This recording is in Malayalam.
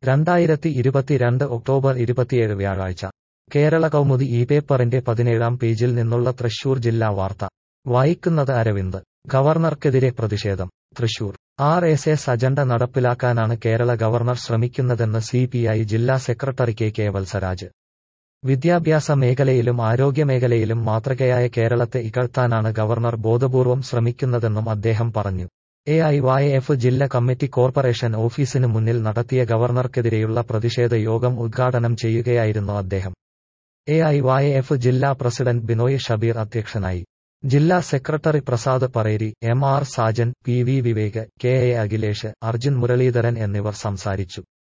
2022 ഒക്ടോബർ 27 വ്യാഴാഴ്ച കേരള കൗമുദി ഈ പേപ്പറിന്റെ 17-ാം പേജിൽ നിന്നുള്ള തൃശൂർ ജില്ലാ വാർത്ത വായിക്കുന്നത് അരവിന്ദ്. ഗവർണർക്കെതിരെ പ്രതിഷേധം. തൃശൂർ. RSS അജണ്ട നടപ്പിലാക്കാനാണ് കേരള ഗവർണർ ശ്രമിക്കുന്നതെന്ന് CPI ജില്ലാ സെക്രട്ടറി കെ വത്സരാജ്. വിദ്യാഭ്യാസ മേഖലയിലും ആരോഗ്യമേഖലയിലും മാതൃകയായ കേരളത്തെ ഇകഴ്ത്താനാണ് ഗവർണർ ബോധപൂർവം ശ്രമിക്കുന്നതെന്നും അദ്ദേഹം പറഞ്ഞു. AIYF ജില്ലാ കമ്മിറ്റി കോർപ്പറേഷൻ ഓഫീസിന് മുന്നിൽ നടത്തിയ ഗവർണർക്കെതിരെയുള്ള പ്രതിഷേധ യോഗം ഉദ്ഘാടനം ചെയ്യുകയായിരുന്നു അദ്ദേഹം. AIYF ജില്ലാ പ്രസിഡന്റ് ബിനോയ് ഷബീർ അധ്യക്ഷനായി. ജില്ലാ സെക്രട്ടറി പ്രസാദ് പറേരി, MR സാജൻ, PV വിവേക്, KA അഖിലേഷ്, അർജുൻ മുരളീധരൻ എന്നിവർ സംസാരിച്ചു.